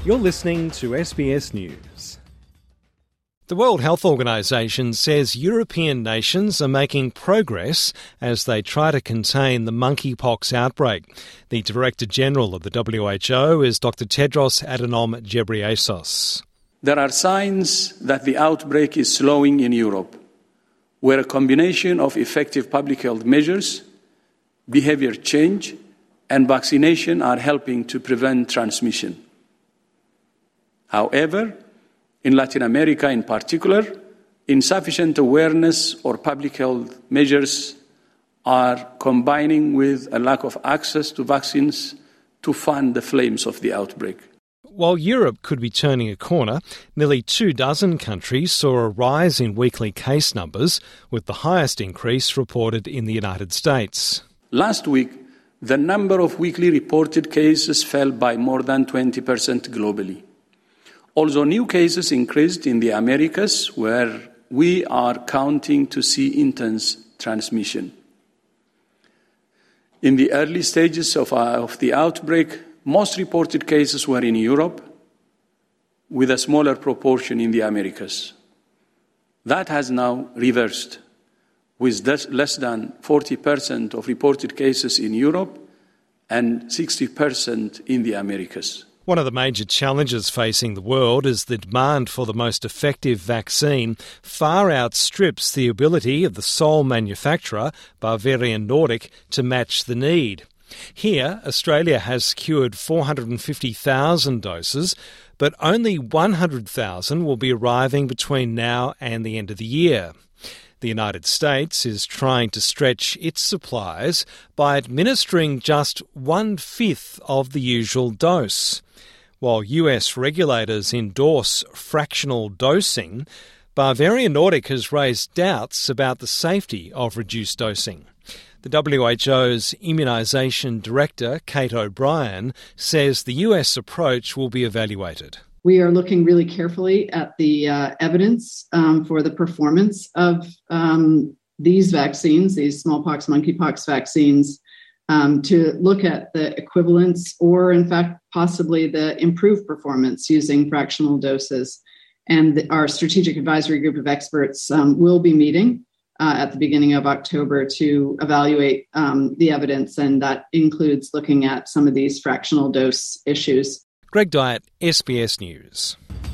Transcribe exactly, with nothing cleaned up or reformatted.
You're listening to S B S News. The World Health Organization says European nations are making progress as they try to contain the monkeypox outbreak. The Director General of the W H O is Doctor Tedros Adhanom Ghebreyesus. There are signs that the outbreak is slowing in Europe, where a combination of effective public health measures, behavior change, and vaccination are helping to prevent transmission. However, in Latin America in particular, insufficient awareness or public health measures are combining with a lack of access to vaccines to fan the flames of the outbreak. While Europe could be turning a corner, nearly two dozen countries saw a rise in weekly case numbers, with the highest increase reported in the United States. Last week, the number of weekly reported cases fell by more than twenty percent globally. Also, new cases increased in the Americas, where we are counting to see intense transmission. In the early stages of, uh, of the outbreak, most reported cases were in Europe, with a smaller proportion in the Americas. That has now reversed, with less than forty percent of reported cases in Europe and sixty percent in the Americas. One of the major challenges facing the world is the demand for the most effective vaccine far outstrips the ability of the sole manufacturer, Bavarian Nordic, to match the need. Here, Australia has secured four hundred fifty thousand doses, but only one hundred thousand will be arriving between now and the end of the year. The United States is trying to stretch its supplies by administering just one-fifth of the usual dose. While U S regulators endorse fractional dosing, Bavarian Nordic has raised doubts about the safety of reduced dosing. The W H O's Immunisation Director, Kate O'Brien, says the U S approach will be evaluated. We are looking really carefully at the uh, evidence um, for the performance of um, these vaccines, these smallpox, monkeypox vaccines, um, to look at the equivalence or, in fact, possibly the improved performance using fractional doses. And the, our strategic advisory group of experts um, will be meeting uh, at the beginning of October to evaluate um, the evidence, and that includes looking at some of these fractional dose issues. Greg Dyett, S B S News.